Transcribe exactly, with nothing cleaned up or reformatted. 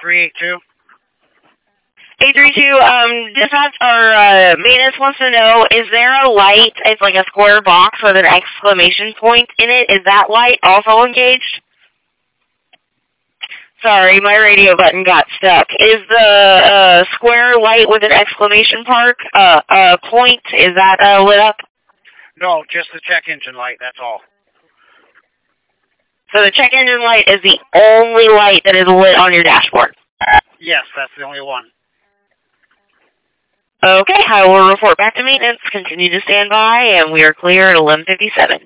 three eight two. eight three two, um, dispatch, or, uh, maintenance wants to know, is there a light, it's like a square box with an exclamation point in it, is that light also engaged? Sorry, my radio button got stuck. Is the, uh, square light with an exclamation mark, uh, uh, point, is that, uh, lit up? No, just the check engine light, that's all. So the check engine light is the only light that is lit on your dashboard? Yes, that's the only one. Okay, I will report back to maintenance. Continue to stand by, and we are clear at eleven fifty-seven.